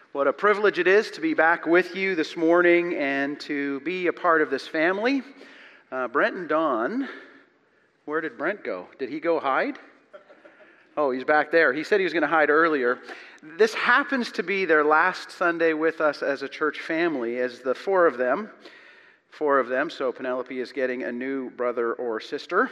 What a privilege it is to be back with you this morning and to be a part of this family. Brent and Dawn, where did Brent go? Did he go hide? Oh, he's back there. He said he was going to hide earlier. This happens to be their last Sunday with us as a church family, as the four of them, so Penelope is getting a new brother or sister.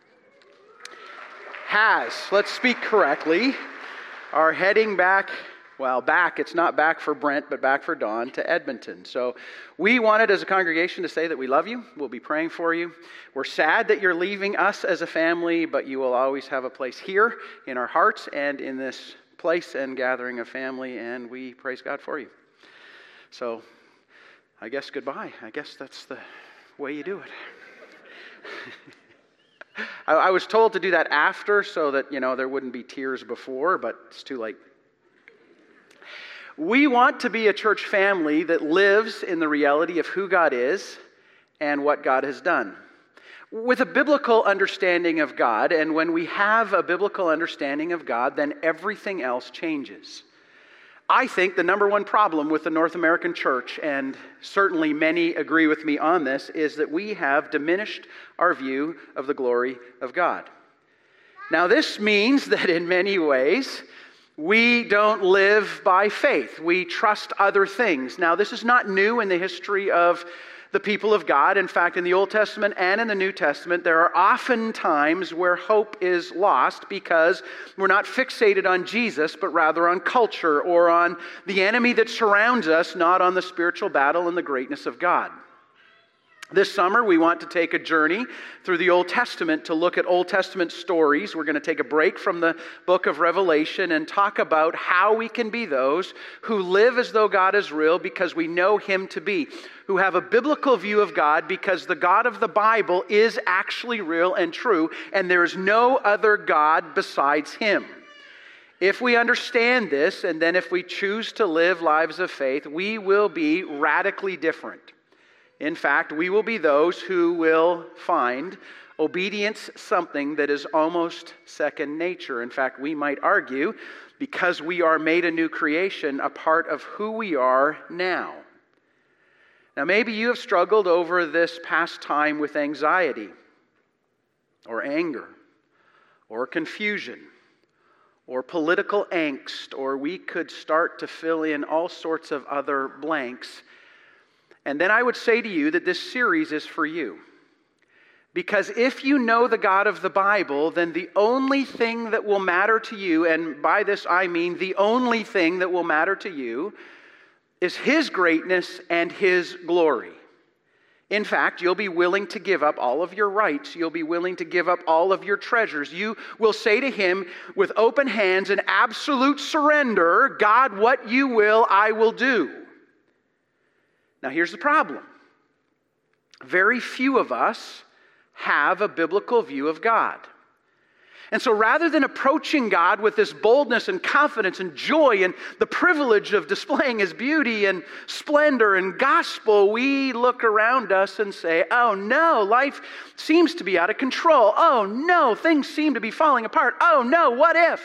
Let's speak correctly, are heading back. Well, it's not back for Brent, but back for Dawn to Edmonton. So we wanted as a congregation to say that we love you. We'll be praying for you. We're sad that you're leaving us as a family, but you will always have a place here in our hearts and in this place and gathering of family, and we praise God for you. So I guess goodbye. I guess that's the way you do it. I was told to do that after so that, there wouldn't be tears before, but it's too late. We want to be a church family that lives in the reality of who God is and what God has done, with a biblical understanding of God. And when we have a biblical understanding of God, then everything else changes. I think the number one problem with the North American church, and certainly many agree with me on this, is that we have diminished our view of the glory of God. Now, this means that in many ways, we don't live by faith. We trust other things. Now, this is not new in the history of the people of God. In fact, in the Old Testament and in the New Testament, there are often times where hope is lost because we're not fixated on Jesus, but rather on culture or on the enemy that surrounds us, not on the spiritual battle and the greatness of God. This summer, we want to take a journey through the Old Testament to look at Old Testament stories. We're going to take a break from the book of Revelation and talk about how we can be those who live as though God is real because we know Him to be, who have a biblical view of God because the God of the Bible is actually real and true, and there is no other God besides Him. If we understand this, and then if we choose to live lives of faith, we will be radically different. In fact, we will be those who will find obedience something that is almost second nature. In fact, we might argue, because we are made a new creation, a part of who we are now. Now, maybe you have struggled over this past time with anxiety, or anger, or confusion, or political angst, or we could start to fill in all sorts of other blanks. And then I would say to you that this series is for you. Because if you know the God of the Bible, then the only thing that will matter to you, and by this I mean the only thing that will matter to you, is His greatness and His glory. In fact, you'll be willing to give up all of your rights. You'll be willing to give up all of your treasures. You will say to Him with open hands and absolute surrender, God, what you will, I will do. Now, here's the problem. Very few of us have a biblical view of God. And so rather than approaching God with this boldness and confidence and joy and the privilege of displaying His beauty and splendor and gospel, we look around us and say, oh no, life seems to be out of control. Oh no, things seem to be falling apart. Oh no, what if?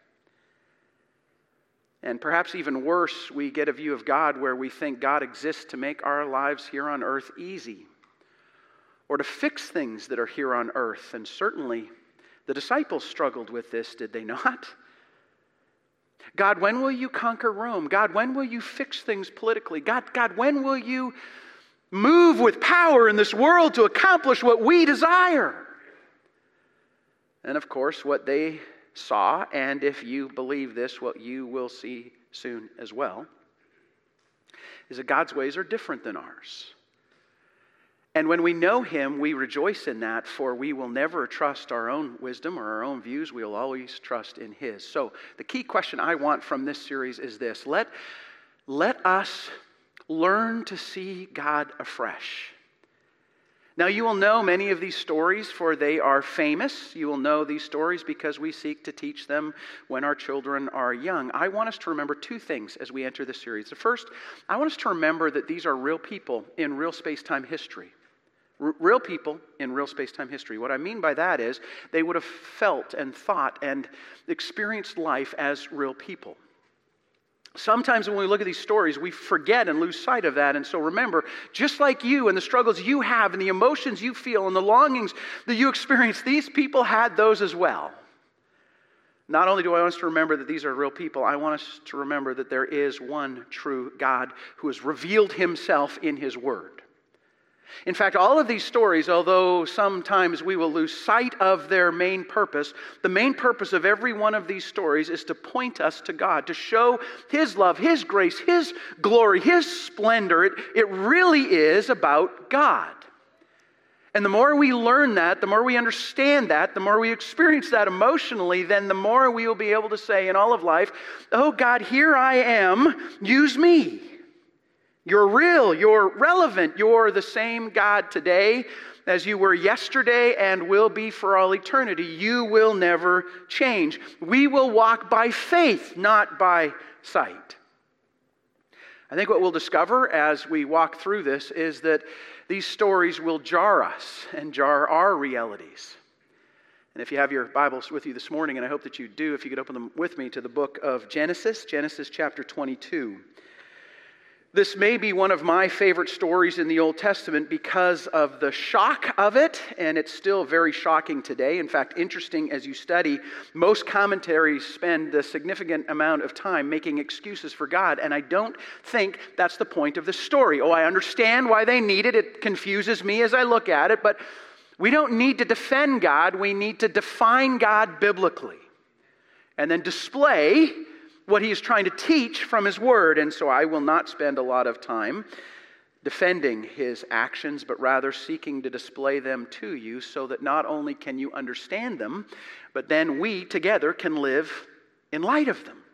And perhaps even worse, we get a view of God where we think God exists to make our lives here on earth easy, or to fix things that are here on earth. And certainly the disciples struggled with this, did they not? God, when will you conquer Rome? God, when will you fix things politically? God, when will you move with power in this world to accomplish what we desire? And of course, what they saw, and if you believe this, what you will see soon as well, is that God's ways are different than ours. And when we know Him, we rejoice in that, for we will never trust our own wisdom or our own views. We will always trust in His. So the key question I want from this series is this. Let us learn to see God afresh. Now, you will know many of these stories, for they are famous. You will know these stories because we seek to teach them when our children are young. I want us to remember two things as we enter this series. The first, I want us to remember that these are real people in real space-time history. Real people in real space-time history. What I mean by that is they would have felt and thought and experienced life as real people. Sometimes when we look at these stories, we forget and lose sight of that. And so remember, just like you and the struggles you have and the emotions you feel and the longings that you experience, these people had those as well. Not only do I want us to remember that these are real people, I want us to remember that there is one true God who has revealed himself in his word. In fact, all of these stories, although sometimes we will lose sight of their main purpose, the main purpose of every one of these stories is to point us to God, to show his love, his grace, his glory, his splendor. It really is about God. And the more we learn that, the more we understand that, the more we experience that emotionally, then the more we will be able to say in all of life, oh God, here I am, use me. You're real, you're relevant, you're the same God today as you were yesterday and will be for all eternity. You will never change. We will walk by faith, not by sight. I think what we'll discover as we walk through this is that these stories will jar us and jar our realities. And if you have your Bibles with you this morning, and I hope that you do, if you could open them with me to the book of Genesis chapter 22. This may be one of my favorite stories in the Old Testament because of the shock of it, and it's still very shocking today. In fact, interesting as you study, most commentaries spend a significant amount of time making excuses for God, and I don't think that's the point of the story. Oh, I understand why they need it. It confuses me as I look at it, but we don't need to defend God. We need to define God biblically and then display what he is trying to teach from his word. And so I will not spend a lot of time defending his actions, but rather seeking to display them to you so that not only can you understand them, but then we together can live in light of them.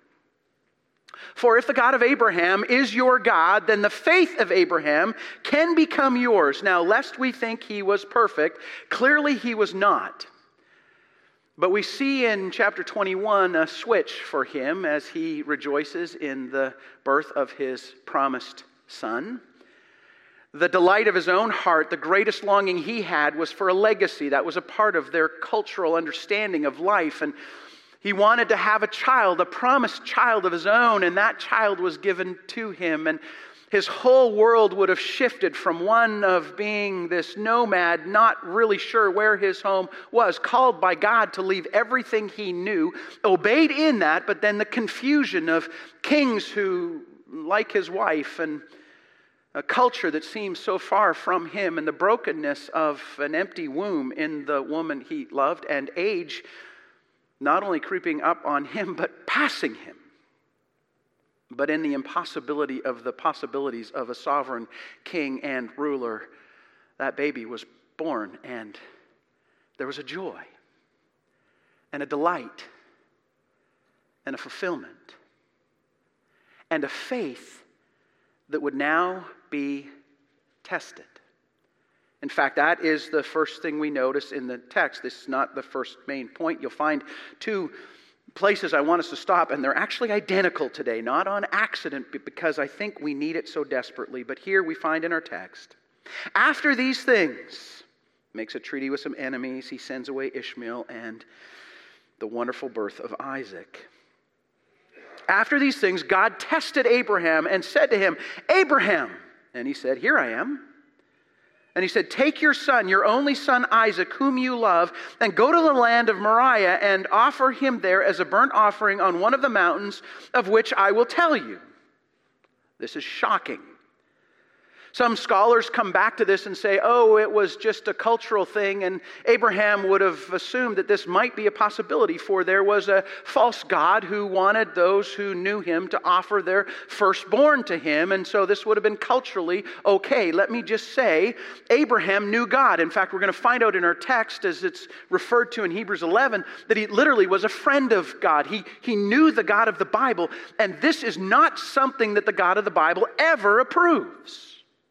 For if the God of Abraham is your God, then the faith of Abraham can become yours. Now, lest we think he was perfect, clearly he was not. But we see in chapter 21 a switch for him as he rejoices in the birth of his promised son. The delight of his own heart, the greatest longing he had was for a legacy. That was a part of their cultural understanding of life. And he wanted to have a child, a promised child of his own, and that child was given to him. And his whole world would have shifted from one of being this nomad, not really sure where his home was, called by God to leave everything he knew, obeyed in that, but then the confusion of kings who, like his wife, and a culture that seems so far from him, and the brokenness of an empty womb in the woman he loved, and age not only creeping up on him, but passing him. But in the impossibility of the possibilities of a sovereign king and ruler, that baby was born, and there was a joy and a delight and a fulfillment and a faith that would now be tested. In fact, that is the first thing we notice in the text. This is not the first main point. You'll find two places I want us to stop, and they're actually identical today, not on accident, but because I think we need it so desperately. But here we find in our text, after these things, makes a treaty with some enemies, he sends away Ishmael and the wonderful birth of Isaac. After these things, God tested Abraham and said to him, Abraham, and he said, here I am. And he said, take your son, your only son Isaac, whom you love, and go to the land of Moriah and offer him there as a burnt offering on one of the mountains of which I will tell you. This is shocking. Some scholars come back to this and say, oh, it was just a cultural thing, and Abraham would have assumed that this might be a possibility, for there was a false god who wanted those who knew him to offer their firstborn to him, and so this would have been culturally okay. Let me just say, Abraham knew God. In fact, we're going to find out in our text, as it's referred to in Hebrews 11, that he literally was a friend of God. He knew the God of the Bible, and this is not something that the God of the Bible ever approves.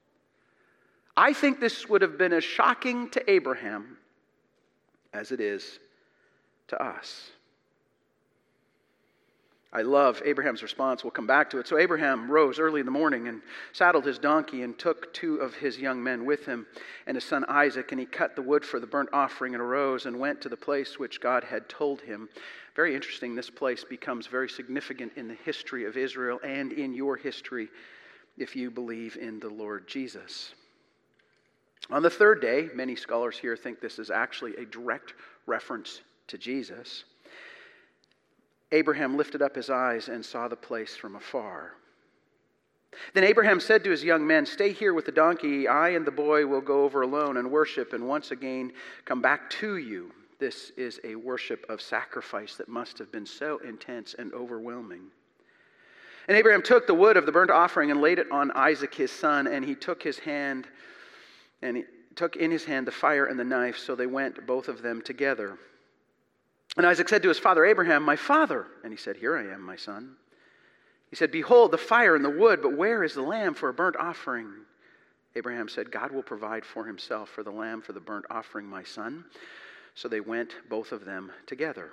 I think this would have been as shocking to Abraham as it is to us. I love Abraham's response. We'll come back to it. So Abraham rose early in the morning and saddled his donkey and took 2 of his young men with him and his son Isaac, and he cut the wood for the burnt offering and arose and went to the place which God had told him. Very interesting, this place becomes very significant in the history of Israel and in your history if you believe in the Lord Jesus. On the 3rd day, many scholars here think this is actually a direct reference to Jesus. Abraham lifted up his eyes and saw the place from afar. Then Abraham said to his young men, "Stay here with the donkey. I and the boy will go over alone and worship and once again come back to you." This is a worship of sacrifice that must have been so intense and overwhelming. And Abraham took the wood of the burnt offering and laid it on Isaac his son, and he took in his hand the fire and the knife, so they went both of them together. And Isaac said to his father Abraham, "My father." And he said, "Here I am, my son." He said, "Behold the fire and the wood, but where is the lamb for a burnt offering?" Abraham said, "God will provide for himself for the lamb for the burnt offering, my son." So they went, both of them, together.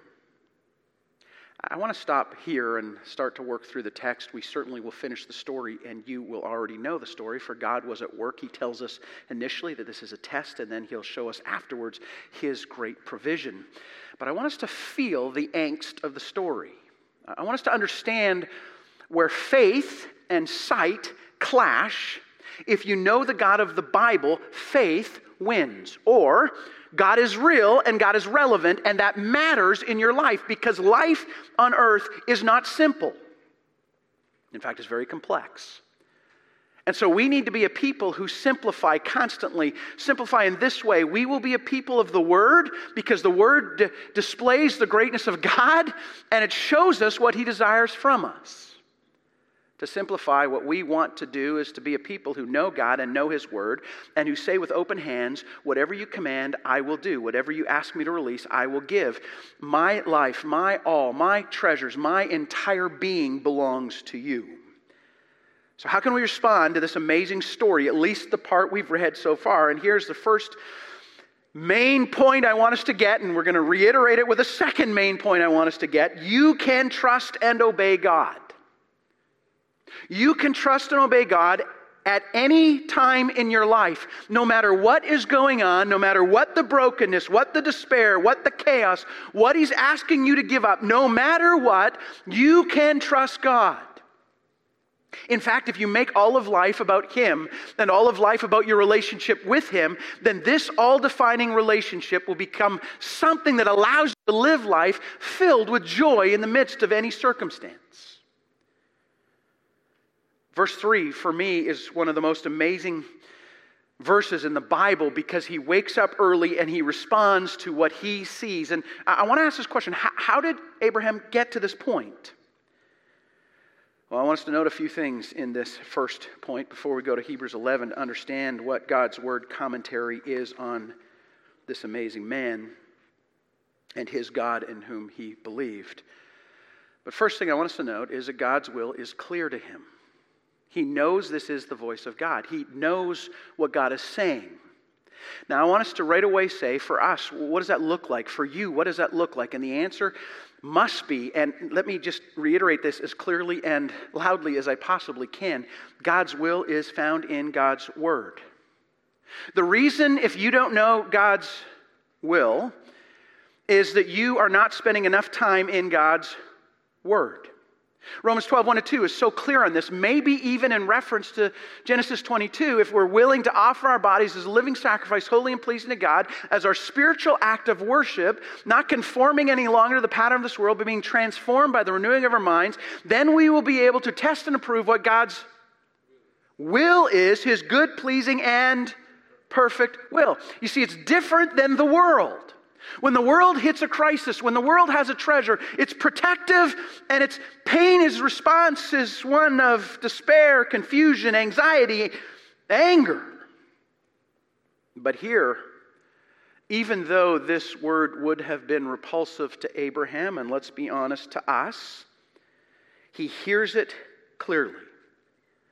I want to stop here and start to work through the text. We certainly will finish the story, and you will already know the story, for God was at work. He tells us initially that this is a test, and then he'll show us afterwards his great provision. But I want us to feel the angst of the story. I want us to understand where faith and sight clash. If you know the God of the Bible, faith wins. Or God is real and God is relevant, and that matters in your life because life on earth is not simple. In fact, it's very complex. And so we need to be a people who simplify constantly. Simplify in this way. We will be a people of the Word because the Word displays the greatness of God and it shows us what He desires from us. To simplify, what we want to do is to be a people who know God and know His Word and who say with open hands, "Whatever you command, I will do. Whatever you ask me to release, I will give. My life, my all, my treasures, my entire being belongs to you." So how can we respond to this amazing story, at least the part we've read so far? And here's the first main point I want us to get, and we're going to reiterate it with a second main point I want us to get. You can trust and obey God. You can trust and obey God at any time in your life, no matter what is going on, no matter what the brokenness, what the despair, what the chaos, what He's asking you to give up, no matter what, you can trust God. In fact, if you make all of life about Him and all of life about your relationship with Him, then this all-defining relationship will become something that allows you to live life filled with joy in the midst of any circumstance. Verse 3, for me, is one of the most amazing verses in the Bible because he wakes up early and he responds to what he sees. And I want to ask this question. How did Abraham get to this point? Well, I want us to note a few things in this first point before we go to Hebrews 11 to understand what God's Word commentary is on this amazing man and his God in whom he believed. But first thing I want us to note is that God's will is clear to him. He knows this is the voice of God. He knows what God is saying. Now, I want us to right away say, for us, what does that look like? For you, what does that look like? And the answer must be, and let me just reiterate this as clearly and loudly as I possibly can, God's will is found in God's Word. The reason, if you don't know God's will, is that you are not spending enough time in God's Word. Romans 12, 1-2 is so clear on this, maybe even in reference to Genesis 22, if we're willing to offer our bodies as a living sacrifice, holy and pleasing to God, as our spiritual act of worship, not conforming any longer to the pattern of this world, but being transformed by the renewing of our minds, then we will be able to test and approve what God's will is, His good, pleasing, and perfect will. You see, it's different than the world. When the world hits a crisis, when the world has a treasure, it's protective and its pain, its response is one of despair, confusion, anxiety, anger. But here, even though this word would have been repulsive to Abraham, and let's be honest, to us, he hears it clearly.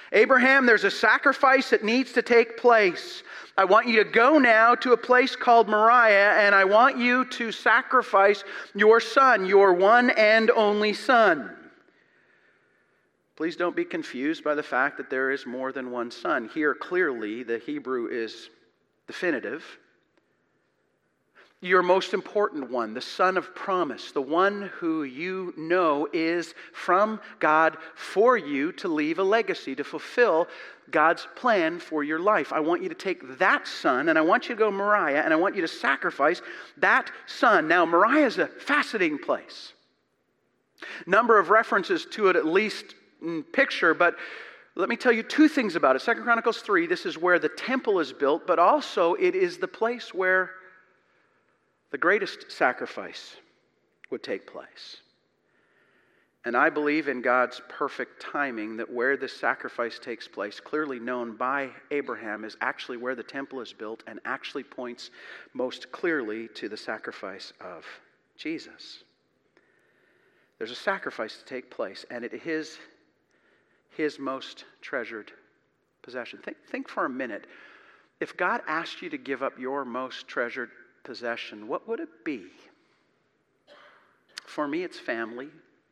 Abraham, there's a sacrifice that needs to take place. I want you to go now to a place called Moriah, and I want you to sacrifice your son, your one and only son. Please don't be confused by the fact that there is more than one son. Here, clearly, the Hebrew is definitive. Your most important one, the son of promise, the one who you know is from God for you to leave a legacy, to fulfill God's plan for your life. I want you to take that son, and I want you to go to Moriah, and I want you to sacrifice that son. Now, Moriah is a fascinating place. Number of references to it, at least in picture, but let me tell you two things about it. 2 Chronicles 3, this is where the temple is built, but also it is the place where the greatest sacrifice would take place. And I believe in God's perfect timing that where this sacrifice takes place, clearly known by Abraham, is actually where the temple is built and actually points most clearly to the sacrifice of Jesus. There's a sacrifice to take place, and it is his most treasured possession. Think for a minute. If God asked you to give up your most treasured possession, what would it be? For me, it's family.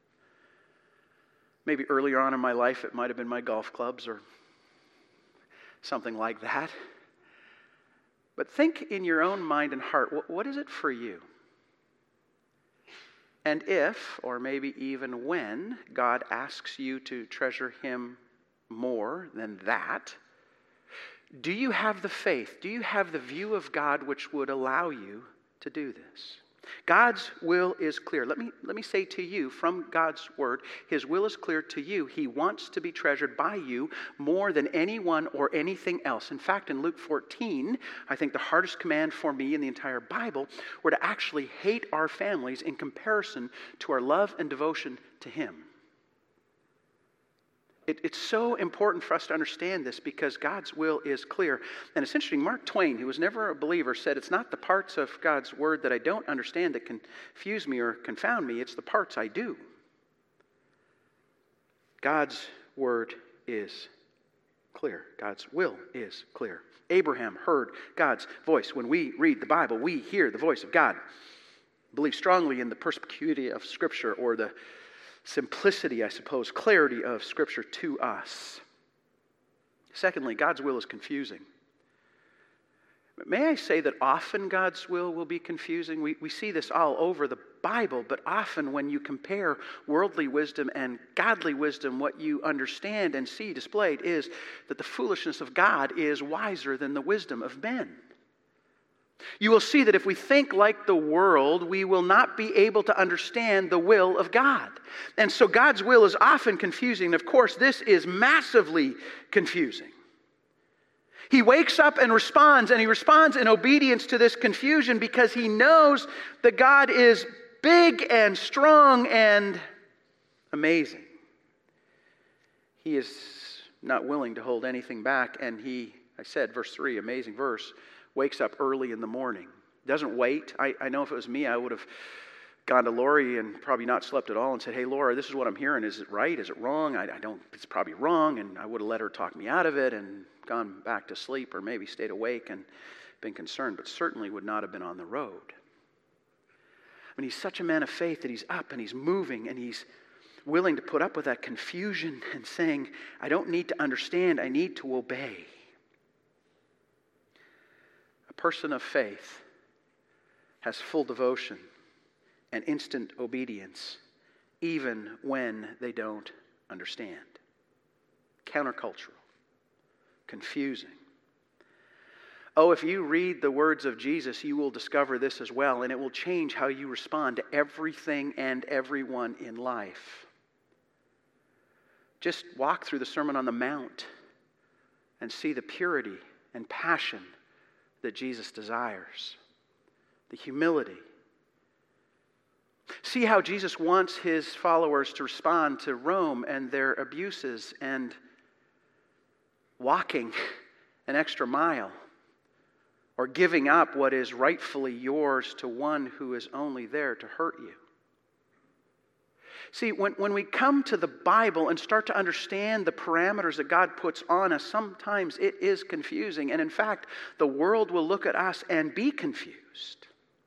Maybe earlier on in my life, it might have been my golf clubs or something like that. But think in your own mind and heart, what is it for you? And if, or maybe even when, God asks you to treasure Him more than that, do you have the faith? Do you have the view of God which would allow you to do this? God's will is clear. Let me say to you from God's word, His will is clear to you. He wants to be treasured by you more than anyone or anything else. In fact, in Luke 14, I think the hardest command for me in the entire Bible were to actually hate our families in comparison to our love and devotion to Him. It's so important for us to understand this because God's will is clear. And it's interesting, Mark Twain, who was never a believer, said, it's not the parts of God's word that I don't understand that confuse me or confound me, it's the parts I do. God's word is clear. God's will is clear. Abraham heard God's voice. When we read the Bible, we hear the voice of God. Believe strongly in the perspicuity of Scripture, or the simplicity, I suppose, clarity of Scripture to us. Secondly, God's will is confusing. May I say that often God's will be confusing? We see this all over the Bible, but often when you compare worldly wisdom and godly wisdom, what you understand and see displayed is that the foolishness of God is wiser than the wisdom of men. You will see that if we think like the world, we will not be able to understand the will of God. And so God's will is often confusing. And of course, this is massively confusing. He wakes up and he responds in obedience to this confusion because he knows that God is big and strong and amazing. He is not willing to hold anything back, and he, I said, verse 3, amazing verse, wakes up early in the morning. Doesn't wait. I know if it was me, I would have gone to Lori and probably not slept at all and said, hey, Laura, this is what I'm hearing. Is it right? Is it wrong? It's probably wrong. And I would have let her talk me out of it and gone back to sleep, or maybe stayed awake and been concerned, but certainly would not have been on the road. I mean, he's such a man of faith that he's up and he's moving and he's willing to put up with that confusion and saying, I don't need to understand, I need to obey. A person of faith has full devotion and instant obedience, even when they don't understand. Countercultural, confusing. Oh, if you read the words of Jesus, you will discover this as well, and it will change how you respond to everything and everyone in life. Just walk through the Sermon on the Mount and see the purity and passion that Jesus desires, the humility. See how Jesus wants his followers to respond to Rome and their abuses and walking an extra mile or giving up what is rightfully yours to one who is only there to hurt you. See, when we come to the Bible and start to understand the parameters that God puts on us, sometimes it is confusing. And in fact, the world will look at us and be confused.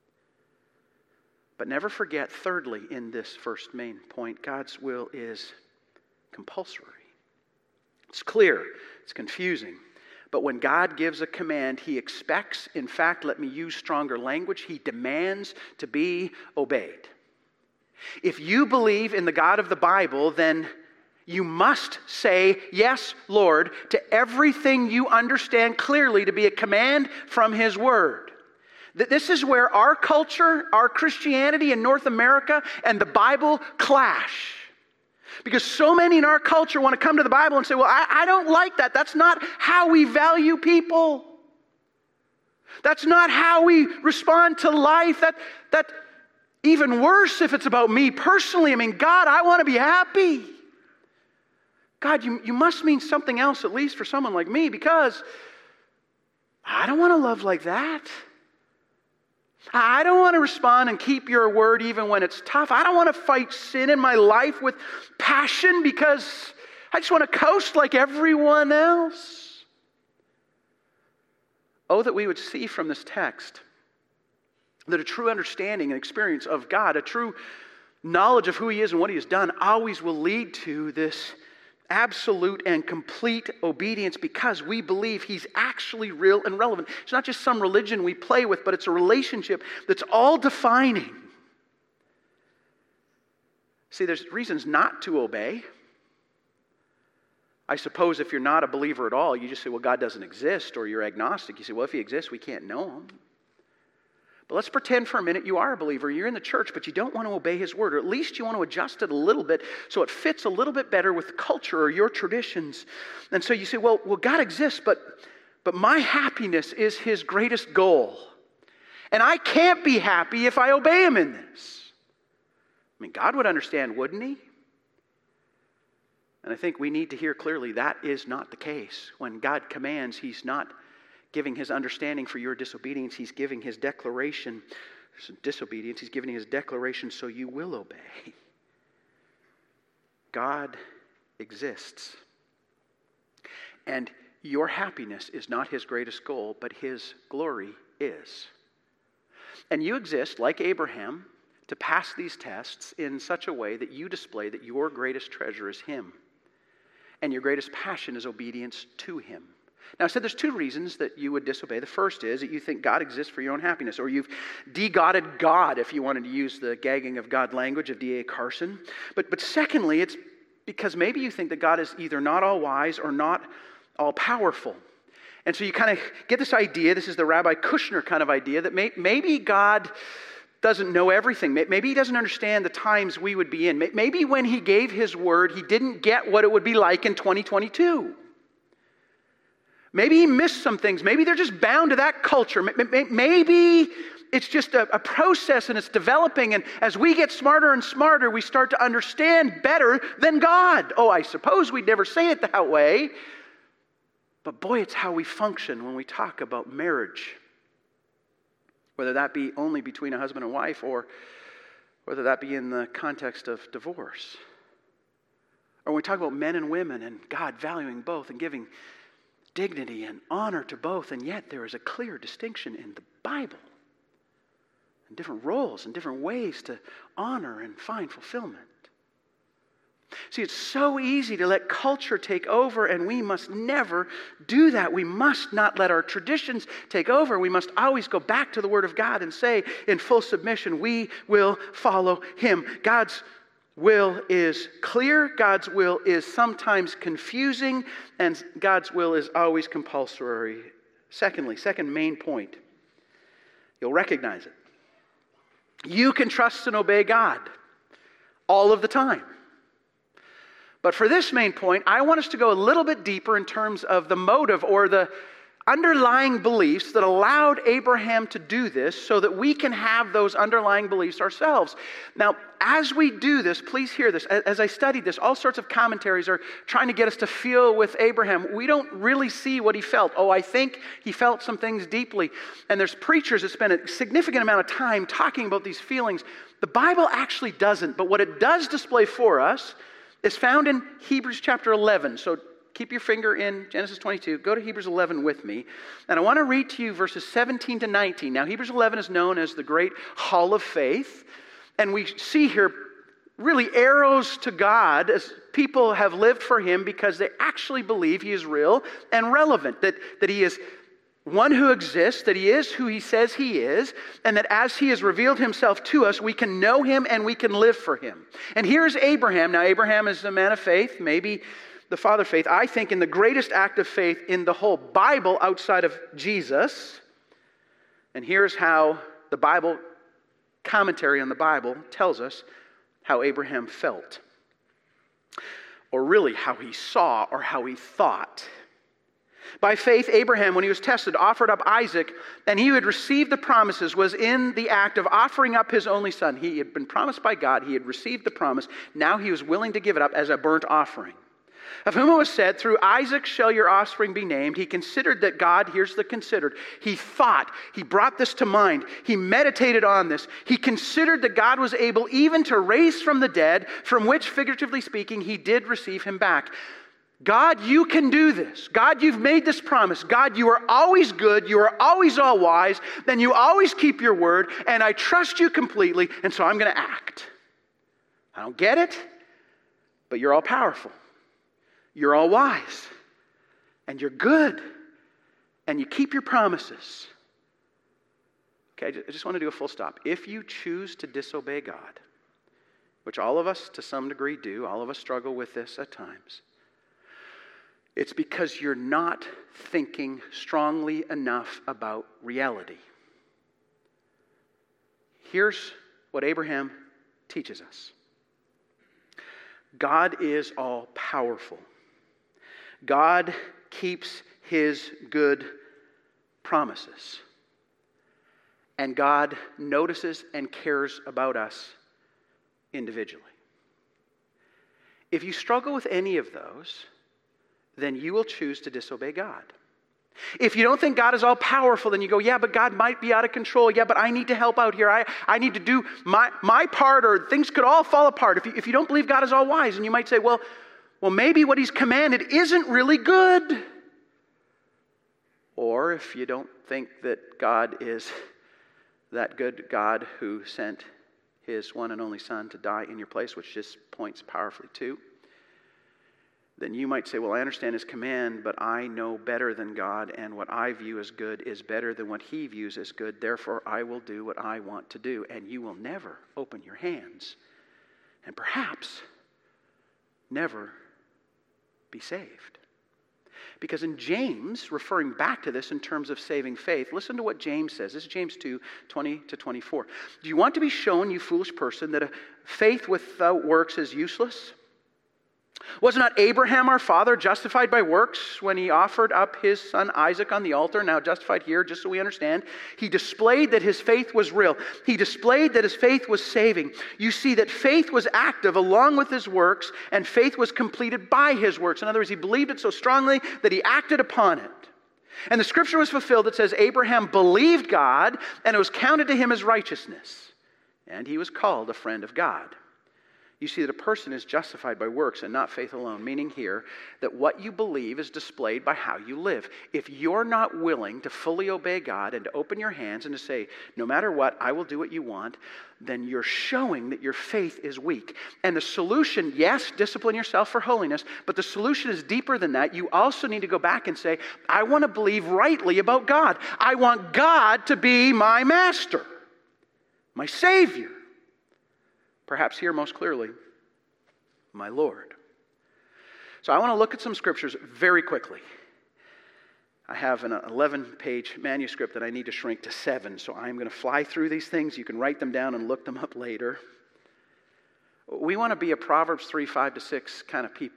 But never forget, thirdly, in this first main point, God's will is compulsory. It's clear, it's confusing. But when God gives a command, He expects, in fact, let me use stronger language, He demands to be obeyed. If you believe in the God of the Bible, then you must say, yes, Lord, to everything you understand clearly to be a command from His Word. This is where our culture, our Christianity in North America, and the Bible clash. Because so many in our culture want to come to the Bible and say, well, I don't like that. That's not how we value people. That's not how we respond to life. That even worse if it's about me personally. I mean, God, I want to be happy. God, you must mean something else, at least for someone like me, because I don't want to love like that. I don't want to respond and keep your word even when it's tough. I don't want to fight sin in my life with passion because I just want to coast like everyone else. Oh, that we would see from this text that a true understanding and experience of God, a true knowledge of who He is and what He has done, always will lead to this absolute and complete obedience because we believe He's actually real and relevant. It's not just some religion we play with, but it's a relationship that's all defining. See, there's reasons not to obey. I suppose if you're not a believer at all, you just say, well, God doesn't exist, or you're agnostic. You say, well, if He exists, we can't know Him. But let's pretend for a minute you are a believer, you're in the church, but you don't want to obey His word, or at least you want to adjust it a little bit so it fits a little bit better with the culture or your traditions. And so you say, well, God exists, but my happiness is His greatest goal. And I can't be happy if I obey Him in this. I mean, God would understand, wouldn't He? And I think we need to hear clearly that is not the case. When God commands, He's not giving His understanding for your disobedience. He's giving His declaration. Disobedience. He's giving His declaration so you will obey. God exists. And your happiness is not His greatest goal, but His glory is. And you exist, like Abraham, to pass these tests in such a way that you display that your greatest treasure is Him. And your greatest passion is obedience to Him. Now, I said there's two reasons that you would disobey. The first is that you think God exists for your own happiness, or you've de-godded God, if you wanted to use the gagging of God language of D.A. Carson. But secondly, it's because maybe you think that God is either not all-wise or not all-powerful. And so you kind of get this idea, this is the Rabbi Kushner kind of idea, that maybe God doesn't know everything. Maybe He doesn't understand the times we would be in. Maybe when He gave His word, He didn't get what it would be like in 2022. Maybe He missed some things. Maybe they're just bound to that culture. Maybe it's just a process and it's developing. And as we get smarter and smarter, we start to understand better than God. Oh, I suppose we'd never say it that way. But boy, it's how we function when we talk about marriage. Whether that be only between a husband and wife or whether that be in the context of divorce. Or when we talk about men and women and God valuing both and giving dignity and honor to both, and yet there is a clear distinction in the Bible and different roles and different ways to honor and find fulfillment. See, it's so easy to let culture take over, and we must never do that. We must not let our traditions take over. We must always go back to the Word of God and say in full submission, we will follow Him. God's will is clear, God's will is sometimes confusing, and God's will is always compulsory. Secondly, second main point, you'll recognize it. You can trust and obey God all of the time. But for this main point, I want us to go a little bit deeper in terms of the motive or the underlying beliefs that allowed Abraham to do this so that we can have those underlying beliefs ourselves. Now, as we do this, please hear this. As I studied this, all sorts of commentaries are trying to get us to feel with Abraham. We don't really see what he felt. Oh, I think he felt some things deeply. And there's preachers that spend a significant amount of time talking about these feelings. The Bible actually doesn't, but what it does display for us is found in Hebrews chapter 11. So keep your finger in Genesis 22. Go to Hebrews 11 with me. And I want to read to you verses 17 to 19. Now, Hebrews 11 is known as the great hall of faith. And we see here really arrows to God as people have lived for him because they actually believe he is real and relevant, that he is one who exists, that he is who he says he is, and that as he has revealed himself to us, we can know him and we can live for him. And here's Abraham. Now, Abraham is a man of faith, maybe the father of faith, I think in the greatest act of faith in the whole Bible outside of Jesus. And here's how the Bible, commentary on the Bible, tells us how Abraham felt. Or really how he saw or how he thought. By faith, Abraham, when he was tested, offered up Isaac, and he who had received the promises was in the act of offering up his only son. He had been promised by God. He had received the promise. Now he was willing to give it up as a burnt offering. Of whom it was said, through Isaac shall your offspring be named. He considered that God, here's the considered, he thought, he brought this to mind, he meditated on this. He considered that God was able even to raise from the dead, from which, figuratively speaking, he did receive him back. God, you can do this. God, you've made this promise. God, you are always good. You are always all wise. Then you always keep your word, and I trust you completely, and so I'm going to act. I don't get it, but you're all powerful. You're all wise, and you're good, and you keep your promises. Okay, I just want to do a full stop. If you choose to disobey God, which all of us to some degree do, all of us struggle with this at times, it's because you're not thinking strongly enough about reality. Here's what Abraham teaches us. God is all powerful. God keeps his good promises. And God notices and cares about us individually. If you struggle with any of those, then you will choose to disobey God. If you don't think God is all powerful, then you go, yeah, but God might be out of control. Yeah, but I need to help out here. I need to do my part, or things could all fall apart. If you don't believe God is all wise, and you might say, well, maybe what he's commanded isn't really good. Or if you don't think that God is that good God who sent his one and only son to die in your place, which just points powerfully to, then you might say, well, I understand his command, but I know better than God, and what I view as good is better than what he views as good. Therefore, I will do what I want to do, and you will never open your hands, and perhaps never be saved. Because in James, referring back to this in terms of saving faith, listen to what James says. This is James 2, 20 to 24. Do you want to be shown, you foolish person, that a faith without works is useless? Was not Abraham our father justified by works when he offered up his son Isaac on the altar? Now justified here, just so we understand. He displayed that his faith was real. He displayed that his faith was saving. You see that faith was active along with his works, and faith was completed by his works. In other words, he believed it so strongly that he acted upon it. And the scripture was fulfilled that says Abraham believed God, and it was counted to him as righteousness. And he was called a friend of God. You see that a person is justified by works and not faith alone, meaning here that what you believe is displayed by how you live. If you're not willing to fully obey God and to open your hands and to say, no matter what, I will do what you want, then you're showing that your faith is weak. And the solution, yes, discipline yourself for holiness, but the solution is deeper than that. You also need to go back and say, I want to believe rightly about God. I want God to be my master, my Savior. Perhaps here most clearly, my Lord. So I want to look at some scriptures very quickly. I have an 11-page manuscript that I need to shrink to 7, so I'm going to fly through these things. You can write them down and look them up later. We want to be a Proverbs 3, 5 to 6 kind of people.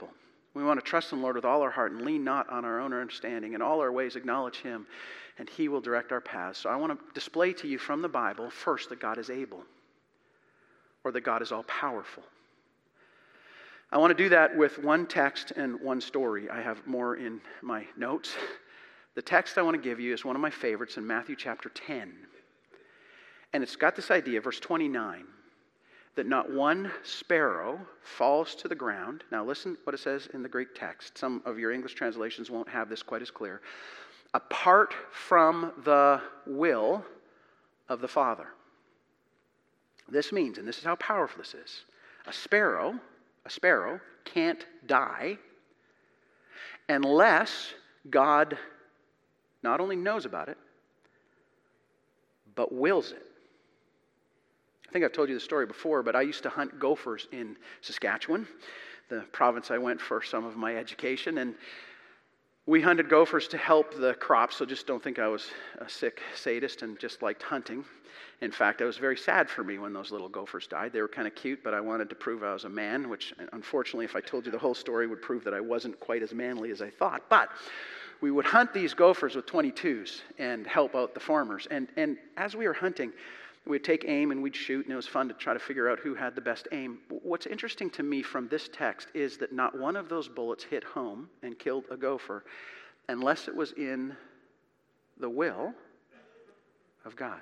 We want to trust in the Lord with all our heart and lean not on our own understanding. In all our ways acknowledge Him, and He will direct our paths. So I want to display to you from the Bible, first, that God is able, or that God is all-powerful. I want to do that with one text and one story. I have more in my notes. The text I want to give you is one of my favorites in Matthew chapter 10. And it's got this idea, verse 29, that not one sparrow falls to the ground. Now listen what it says in the Greek text. Some of your English translations won't have this quite as clear. Apart from the will of the Father. This means, and this is how powerful this is, a sparrow can't die unless God not only knows about it, but wills it. I think I've told you the story before, but I used to hunt gophers in Saskatchewan, the province I went for some of my education, and we hunted gophers to help the crops, so just don't think I was a sick sadist and just liked hunting. In fact, it was very sad for me when those little gophers died. They were kind of cute, but I wanted to prove I was a man, which unfortunately, if I told you the whole story, would prove that I wasn't quite as manly as I thought. But we would hunt these gophers with .22s and help out the farmers. And as we were hunting, we'd take aim and we'd shoot, and it was fun to try to figure out who had the best aim. What's interesting to me from this text is that not one of those bullets hit home and killed a gopher unless it was in the will of God.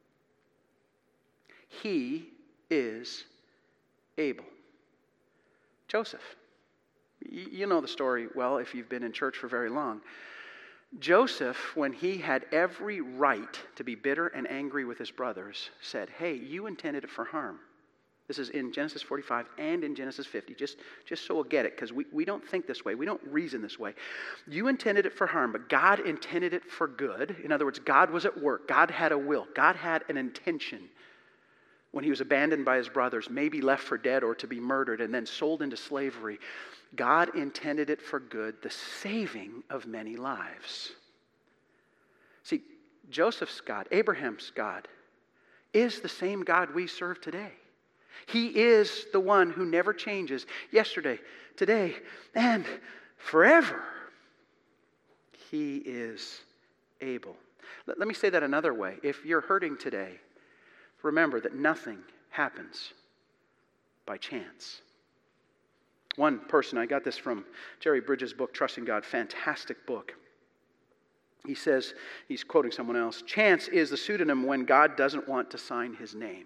He is able. Joseph. You know the story well if you've been in church for very long. Joseph, when he had every right to be bitter and angry with his brothers, said, hey, you intended it for harm. This is in Genesis 45 and in Genesis 50, just so we'll get it, because we don't think this way. We don't reason this way. You intended it for harm, but God intended it for good. In other words, God was at work. God had a will. God had an intention. When he was abandoned by his brothers, maybe left for dead or to be murdered and then sold into slavery, God intended it for good, the saving of many lives. See, Joseph's God, Abraham's God, is the same God we serve today. He is the one who never changes, yesterday, today, and forever. He is able. Let me say that another way. If you're hurting today, remember that nothing happens by chance. One person, I got this from Jerry Bridges' book, Trusting God, fantastic book. He says, he's quoting someone else, chance is the pseudonym when God doesn't want to sign his name.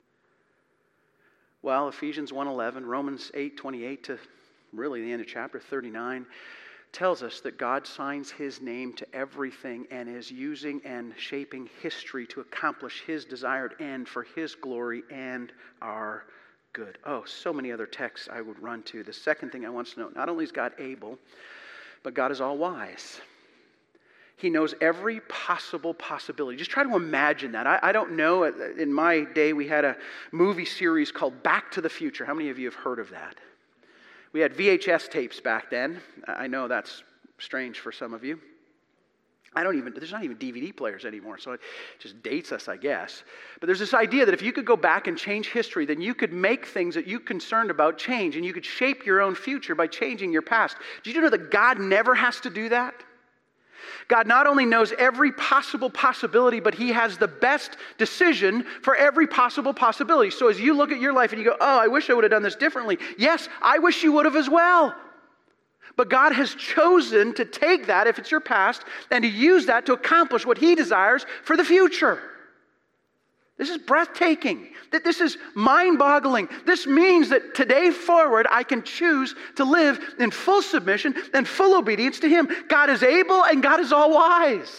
Well, Ephesians 1:11, Romans 8:28 to really the end of chapter 39 tells us that God signs his name to everything and is using and shaping history to accomplish his desired end for his glory and our good. Oh, so many other texts I would run to. The second thing I want to note, not only is God able, but God is all wise. He knows every possible possibility. Just try to imagine that. I don't know. In my day, we had a movie series called Back to the Future. How many of you have heard of that? We had VHS tapes back then. I know that's strange for some of you. There's not even DVD players anymore, so it just dates us, I guess. But there's this idea that if you could go back and change history, then you could make things that you're concerned about change, and you could shape your own future by changing your past. Did you know that God never has to do that? God not only knows every possible possibility, but he has the best decision for every possible possibility. So as you look at your life and you go, oh, I wish I would have done this differently. Yes, I wish you would have as well. But God has chosen to take that, if it's your past, and to use that to accomplish what he desires for the future. This is breathtaking. This is mind-boggling. This means that today forward, I can choose to live in full submission and full obedience to him. God is able and God is all wise.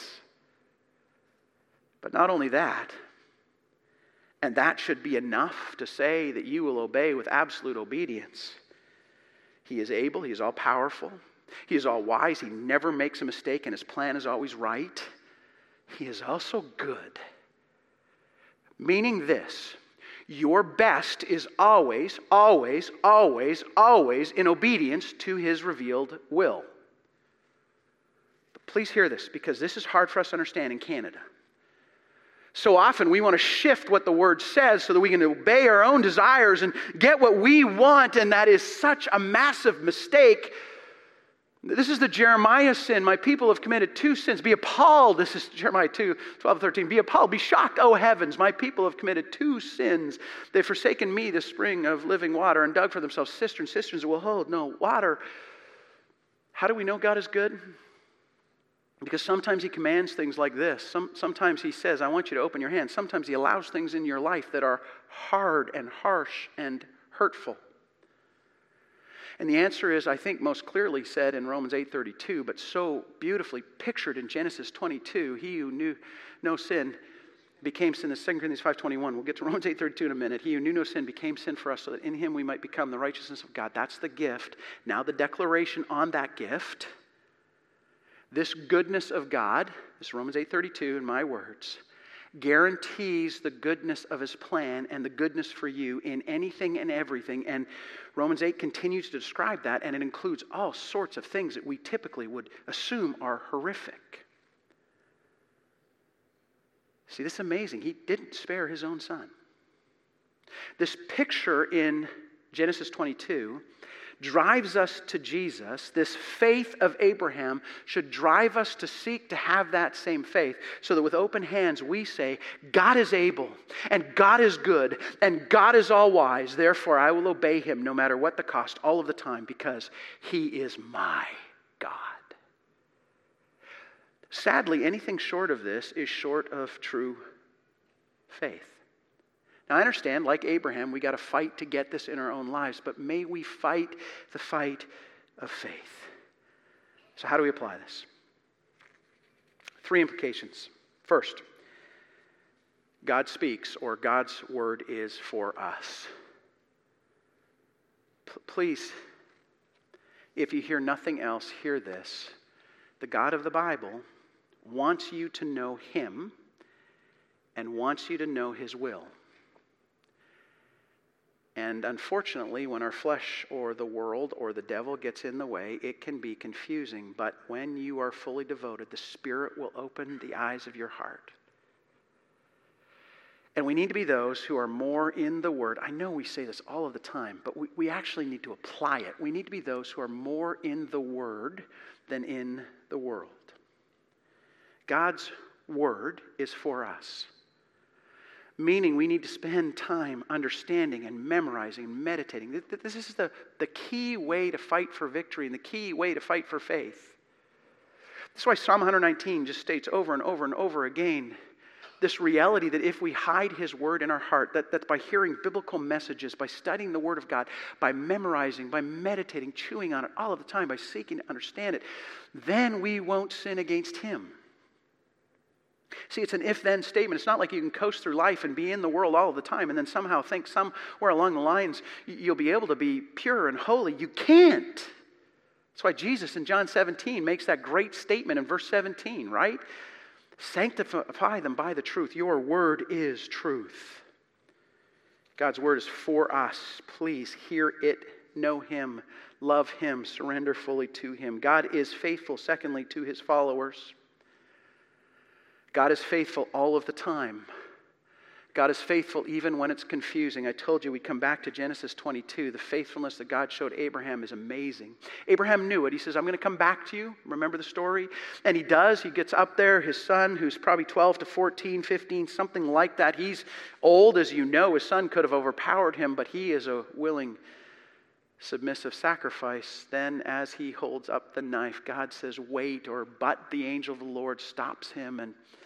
But not only that, and that should be enough to say that you will obey with absolute obedience. He is able, he is all powerful, he is all wise, he never makes a mistake, and his plan is always right. He is also good. Meaning this, your best is always, always, always, always in obedience to his revealed will. But please hear this, because this is hard for us to understand in Canada. So often we want to shift what the word says so that we can obey our own desires and get what we want, and that is such a massive mistake This is the Jeremiah sin. My people have committed two sins. Be appalled. This is Jeremiah 2, 12, 13. Be appalled. Be shocked, O heavens. My people have committed two sins. They've forsaken me, the spring of living water, and dug for themselves cisterns that will hold no water. How do we know God is good? Because sometimes He commands things like this. Sometimes He says, I want you to open your hands. Sometimes He allows things in your life that are hard and harsh and hurtful. And the answer is, I think, most clearly said in Romans 8:32, but so beautifully pictured in Genesis 22. He who knew no sin became sin. That's 2 Corinthians 5:21. We'll get to Romans 8:32 in a minute. He who knew no sin became sin for us so that in Him we might become the righteousness of God. That's the gift. Now the declaration on that gift. This goodness of God, this Romans 8:32 in my words, guarantees the goodness of His plan and the goodness for you in anything and everything. And Romans 8 continues to describe that, and it includes all sorts of things that we typically would assume are horrific. See, this is amazing. He didn't spare His own Son. This picture in Genesis 22 drives us to Jesus. This faith of Abraham should drive us to seek to have that same faith, so that with open hands we say, God is able, and God is good, and God is all wise. Therefore, I will obey Him no matter what the cost, all of the time, because He is my God. Sadly, anything short of this is short of true faith. Now, I understand, like Abraham, we got to fight to get this in our own lives, but may we fight the fight of faith. So how do we apply this? 3 implications. First, God speaks, or God's word is for us. Please, if you hear nothing else, hear this. The God of the Bible wants you to know Him and wants you to know His will. And unfortunately, when our flesh or the world or the devil gets in the way, it can be confusing. But when you are fully devoted, the Spirit will open the eyes of your heart. And we need to be those who are more in the Word. I know we say this all of the time, but we actually need to apply it. We need to be those who are more in the Word than in the world. God's Word is for us. Meaning we need to spend time understanding and memorizing and meditating. This is the key way to fight for victory and the key way to fight for faith. That's why Psalm 119 just states over and over and over again this reality that if we hide His word in our heart, that's by hearing biblical messages, by studying the Word of God, by memorizing, by meditating, chewing on it all of the time, by seeking to understand it, then we won't sin against Him. See, it's an if-then statement. It's not like you can coast through life and be in the world all of the time and then somehow think somewhere along the lines you'll be able to be pure and holy. You can't. That's why Jesus in John 17 makes that great statement in verse 17, right? Sanctify them by the truth. Your word is truth. God's word is for us. Please hear it, know Him, love Him, surrender fully to Him. God is faithful, secondly, to His followers. God is faithful all of the time. God is faithful even when it's confusing. I told you we'd come back to Genesis 22. The faithfulness that God showed Abraham is amazing. Abraham knew it. He says, I'm going to come back to you. Remember the story? And he does. He gets up there. His son, who's probably 12 to 14, 15, something like that. He's old, as you know. His son could have overpowered him, but he is a willing, submissive sacrifice. Then as he holds up the knife, God says, wait, but the angel of the Lord stops him,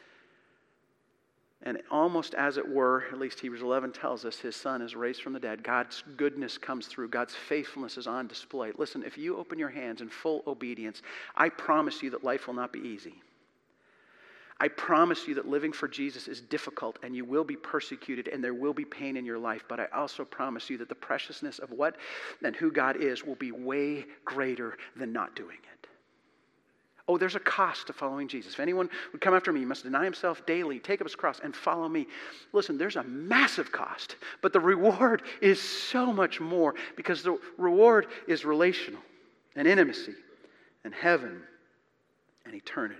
and almost as it were, at least Hebrews 11 tells us, his son is raised from the dead. God's goodness comes through. God's faithfulness is on display. Listen, if you open your hands in full obedience, I promise you that life will not be easy. I promise you that living for Jesus is difficult and you will be persecuted and there will be pain in your life. But I also promise you that the preciousness of what and who God is will be way greater than not doing it. Oh, there's a cost to following Jesus. If anyone would come after me, he must deny himself daily, take up his cross, and follow me. Listen, there's a massive cost, but the reward is so much more because the reward is relational and intimacy and heaven and eternity.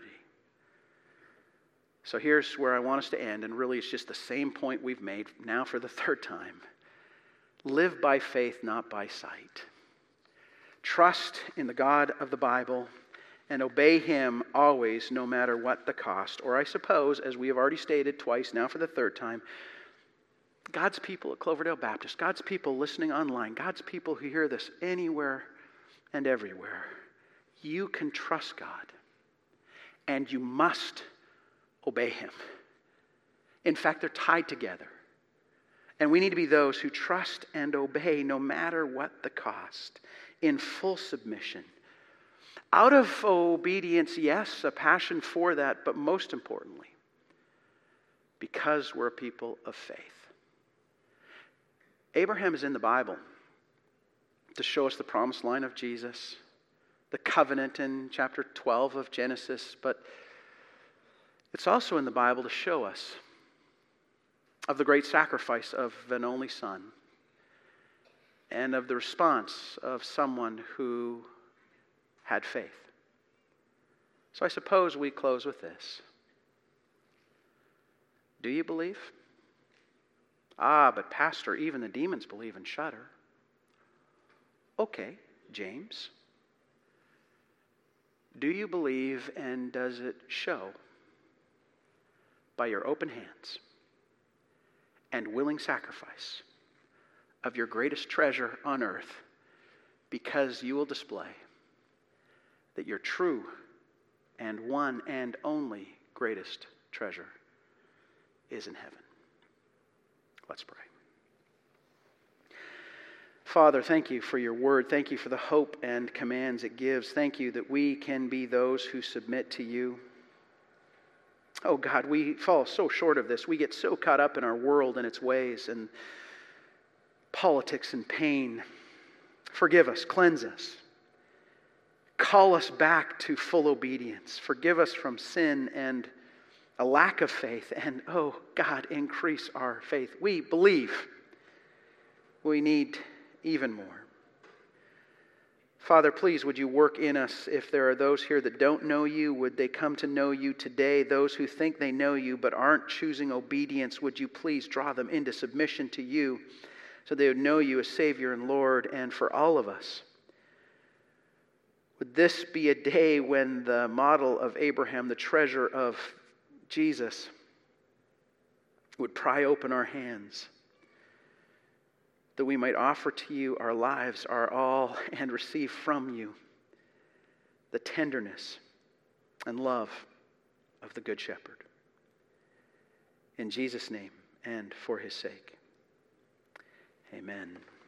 So here's where I want us to end, and really it's just the same point we've made now for the third time. Live by faith, not by sight. trust in the God of the Bible and obey him always, no matter what the cost. Or I suppose, as we have already stated twice, now for the third time, God's people at Cloverdale Baptist, God's people listening online, God's people who hear this anywhere and everywhere, you can trust God and you must obey him. In fact, they're tied together. And we need to be those who trust and obey no matter what the cost, in full submission. Out of obedience, yes, a passion for that, but most importantly, because we're a people of faith. Abraham is in the Bible to show us the promised line of Jesus, the covenant in chapter 12 of Genesis, but it's also in the Bible to show us of the great sacrifice of an only son and of the response of someone who had faith. So I suppose we close with this. Do you believe? But Pastor, even the demons believe and shudder. Okay, James. Do you believe, and does it show by your open hands and willing sacrifice of your greatest treasure on earth, because you will display that your true and one and only greatest treasure is in heaven? Let's pray. Father, thank you for your word. Thank you for the hope and commands it gives. Thank you that we can be those who submit to you. Oh God, we fall so short of this. We get so caught up in our world and its ways and politics and pain. Forgive us, cleanse us. Call us back to full obedience. Forgive us from sin and a lack of faith. And oh God, increase our faith. We believe. We need even more. Father, please, would you work in us? If there are those here that don't know you, would they come to know you today? Those who think they know you but aren't choosing obedience, would you please draw them into submission to you so they would know you as Savior and Lord? And for all of us, would this be a day when the model of Abraham, the treasure of Jesus, would pry open our hands, that we might offer to you our lives, our all, and receive from you the tenderness and love of the Good Shepherd. In Jesus' name and for his sake, amen.